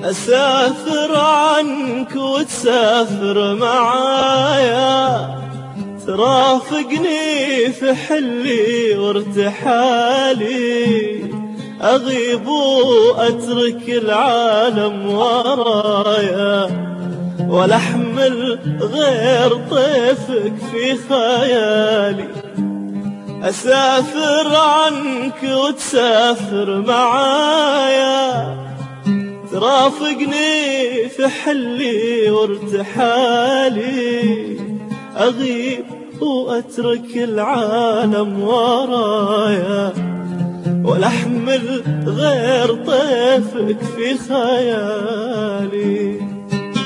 أسافر عنك وتسافر معايا، ترافقني في حلي وارتحالي، أغيب وأترك العالم ورايا، ولا أحمل غير طيفك في خيالي. أسافر عنك وتسافر معايا، ترافقني في حلي وارتحالي، أغيب وأترك العالم ورايا، ولا أحمل غير طيفك في خيالي.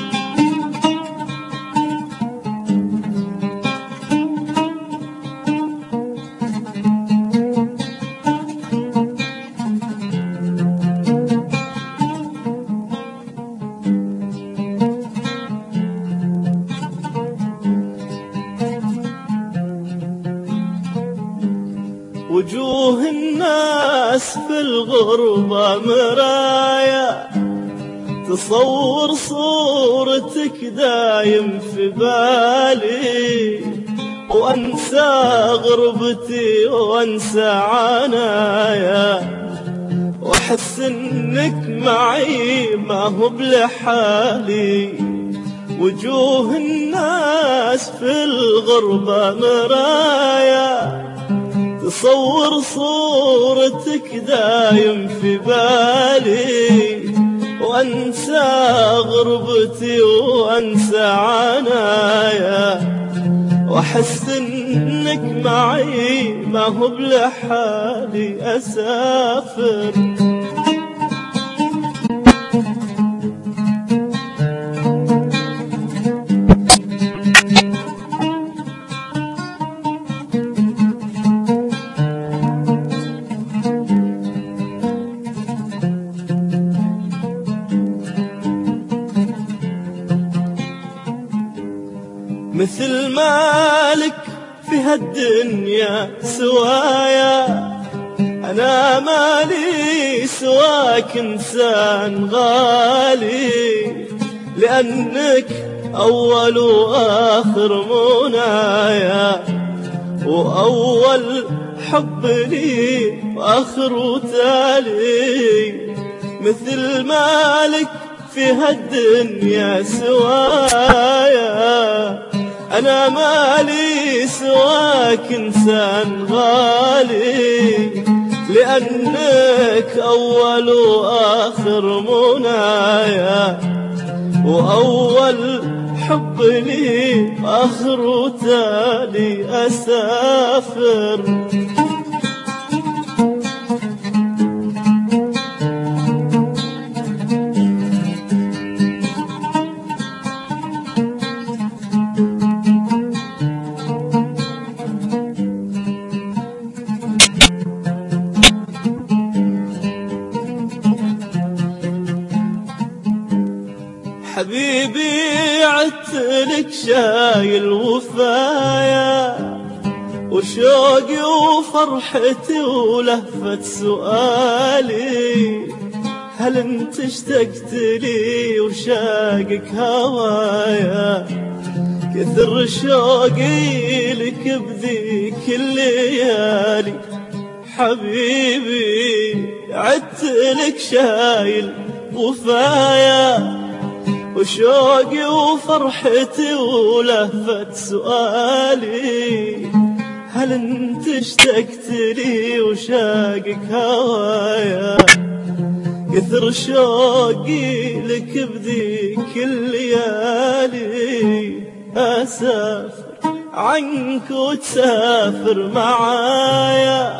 وجوه الناس في الغربة مرايا، تصور صورتك دايم في بالي، وأنسى غربتي وأنسى عنايا، وأحس إنك معي ما هو بلحالي. وجوه الناس في الغربة مرايا، تصور صورتك دايم في بالي، وأنسى غربتي وأنسى عنايا، وأحس إنك معي ما هو بلحالي. أسافر مثل مالك في هالدنيا سوايا، أنا مالي سواك إنسان غالي، لأنك أول وآخر منايا، وأول حب لي وآخر وتالي. مثل مالك في هالدنيا سوايا، أنا مالي سواك إنسان غالي، لأنك أول وآخر منايا، وأول حب لي آخر وتالي. أسافر حبيبي، عدتلك شايل وفايا، وشوقي وفرحتي ولهفة سؤالي، هل انت اشتقت لي وشاقك هوايا؟ كثر شوقي لك بذيك الليالي. حبيبي، عدتلك شايل وفايا، وشوقي وفرحتي ولهفة سؤالي، هل انت اشتقت لي وشاقك هوايا؟ كثر شوقي لك بذيك الليالي. أسافر عنك وتسافر معايا،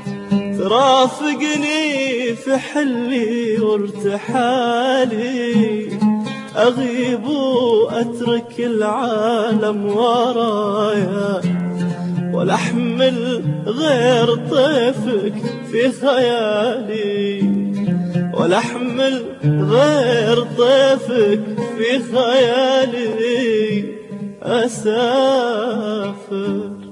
ترافقني في حلي وارتحالي، أغيب وأترك العالم ورايا، ولا أحمل غير طيفك في خيالي، ولا أحمل غير طيفك في خيالي. أسافر